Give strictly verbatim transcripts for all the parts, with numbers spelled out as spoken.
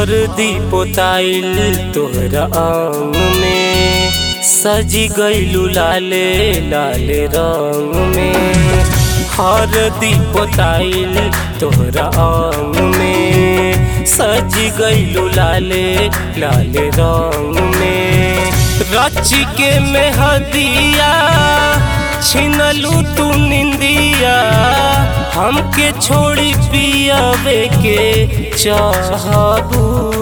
हरदी पोताइल तोहरा अंग में, सजी गइलू लाले लाले रंग में। हरदी पोताइल तोहरा अंग में, सजी गइलू लाले लाले रंग में। रच के मेहदिया छिनलू तू निंदिया, हमके छोड़ी पियावे के चाहबू।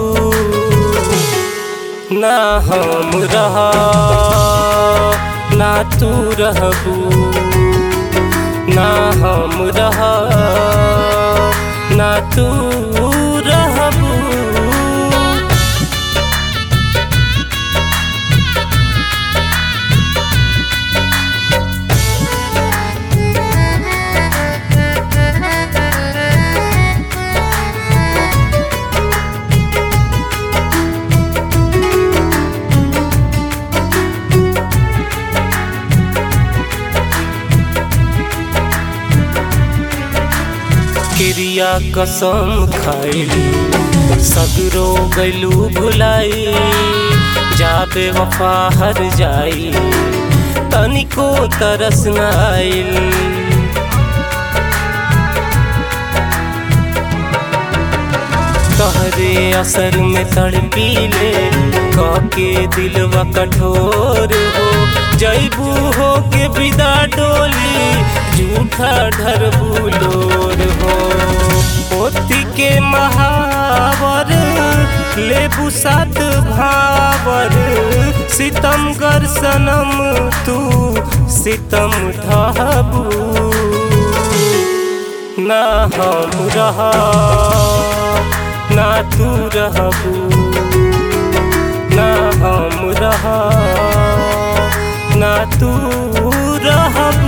ना हम रहा ना तू रहबू, ना हम रहा ना तू रहबू। क्रिया कसम खाइली सगरो गइलू भुलाई, जाबे वफा हर जाई तनिको तरस न आइल। तहरे असर में तड़पीले काके दिलवा कठोर हो, जैबू हो के विदा डोली झूठा ढरबू लोर हो। पोती के महावर लेबू सात भावर, सितमगर सनम तू सितम ढाबू। ना हम रहा ना तू रहबू, ना हम रहा ना तू रहबू।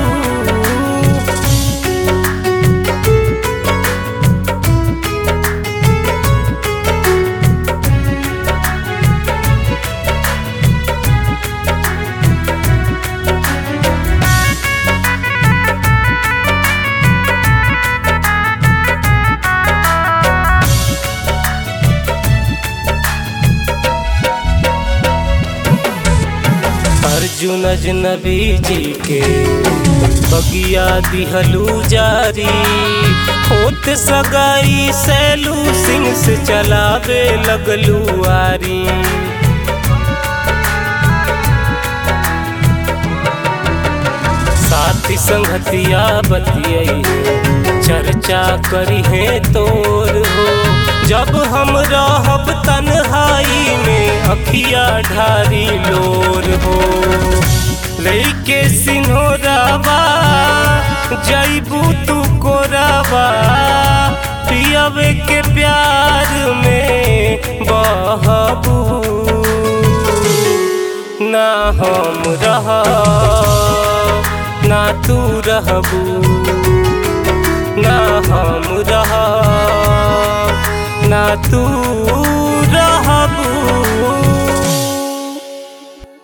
अर्जुन अजनबी जी के बगिया दिहलू जारी, होत सगाई सैलू सिंह से चलावे लगलू आरी। साथी संगतिया बतियाई चर्चा करी है तोर हो, जब हम रहब तन्हाई में अखिया ढारी लोर हो। लइके सिन्होरावा जैबू तू कोरावा, पियावे के प्यार में बहबू। ना हम रहा ना तू रहबू, ना हम रहा ना तू